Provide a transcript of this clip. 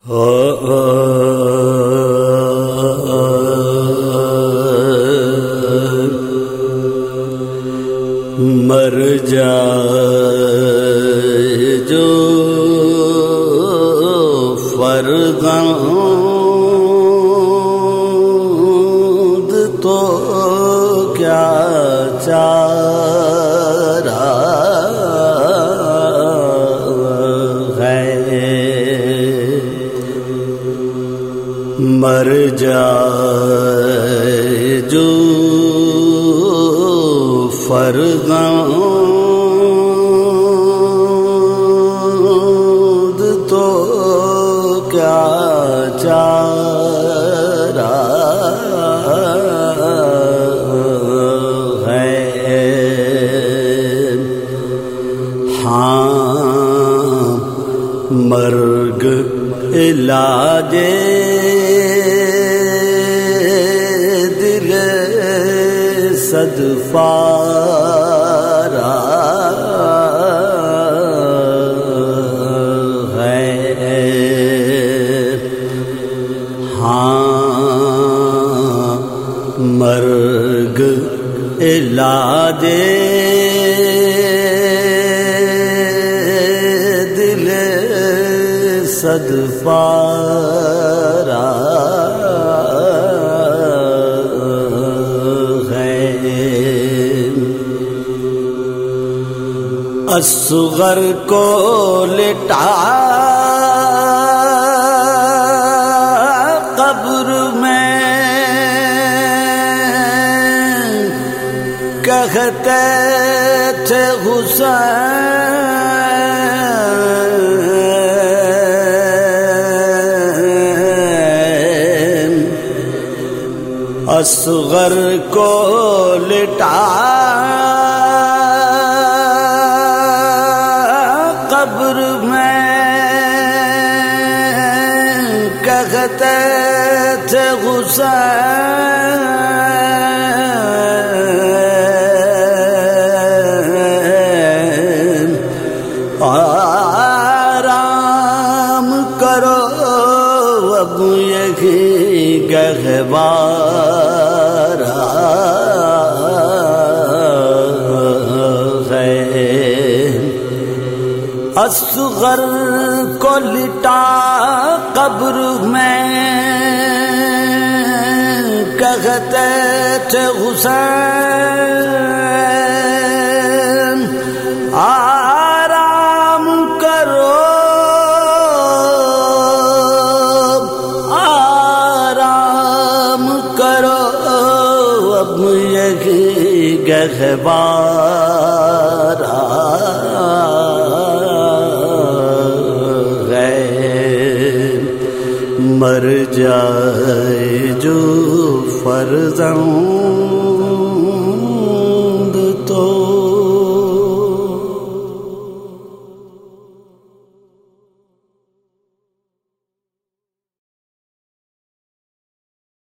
مر جائے جو فرزند تو کیا چارہ ہے، مر جائے جو فرزند تو کیا چارہ ہے، ہاں مرگ علاج دل صدفارا ہے، ہاں مرگ علاج دل صدفارا اصغر کو لٹا قبر میں کہتے تھے حسین، اصغر کو لٹا قبر میں کہتے تھے حسین، آرام کرو اب یہی گہوارہ ہے، اصغر کو لٹا قبر میں کہتے تھے حسین، آرام کرو آرام کرو اب یہی گہوارہ مر جائے جو فرزند